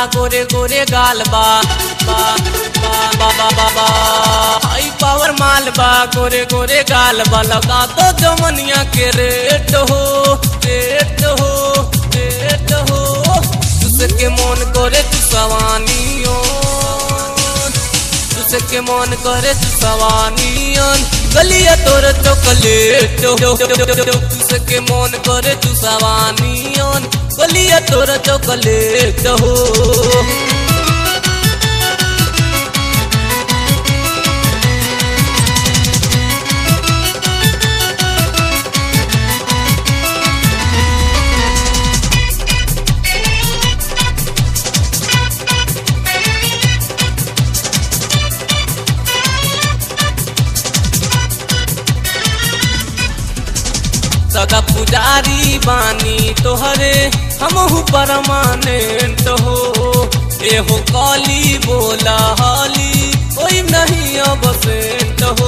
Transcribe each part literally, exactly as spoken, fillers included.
गोरे गोरे गाल बा बा बा बा बा बा बा हाई पावर माल बा गोरे गोरे गाल बा लगा तो जमनिया के रेट हो रेट हो रेट हो तुझके मन करे तू सवानियों तुझके मन करे तू सवानियों गलिया तोर चॉकलेट तुझके मन करे तू सवानियों गलिया तोर चॉकलेट हो सदा पुजारी बानी तोहरे हमहु परमानेंट हो एहो काली बोला हाली कोई नहीं अब सेंट हो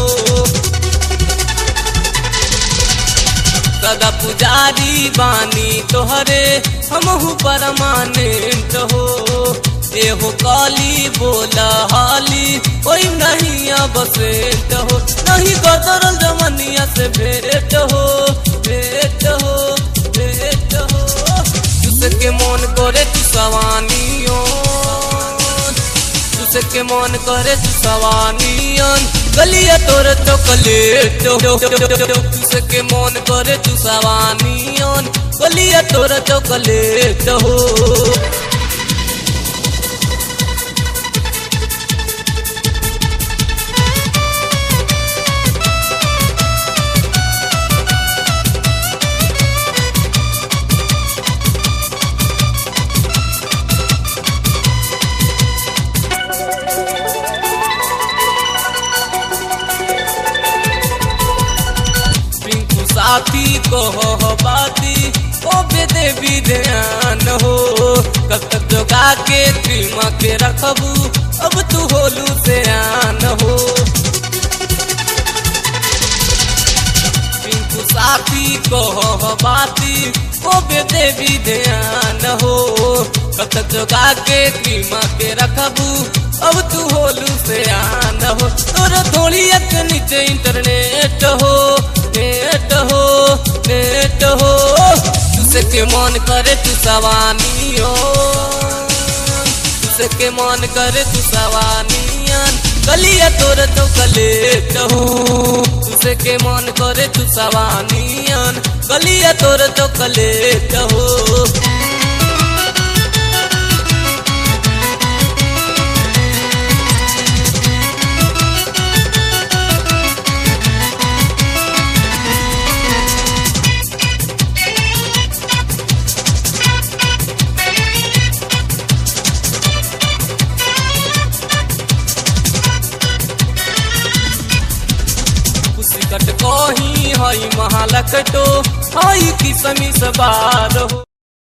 सदा पुजारी बानी तोहरे हमहु परमानेंट हो एहो काली बोला हाली कोई नहीं अब सेंट हो नहीं गदरल जमनिया से भेंट हो भेंट हो भेंट हो तुझके मन करे तू सवानियों तुझके मन करे तू सवानियों गलिया तोर चॉकलेट तुझके मन करे तू सवानियों गलिया तोर चॉकलेट हो साथी कहो बाती ओ बेदे भी ध्यान हो कब तक जोगा के प्रेमा के रखबू अब तू होलू से आन हो पिंकू साथी कहो बाती ओ बेदे भी ध्यान हो कब तक जोगा के प्रेमा के रखबू अब तू होलू से आन हो तोर थोड़ी एक नीचे इंटरनेट हो नेट हो नेट हो तुझके मन करे तू सवानियों तुझके मन करे तू सवानियां गलिया तोर चॉकलेट हो तुझके मन करे तू सवानियां गलिया तोर चॉकलेट हो कट कही हई महालकटो हई किसमी सवार हो।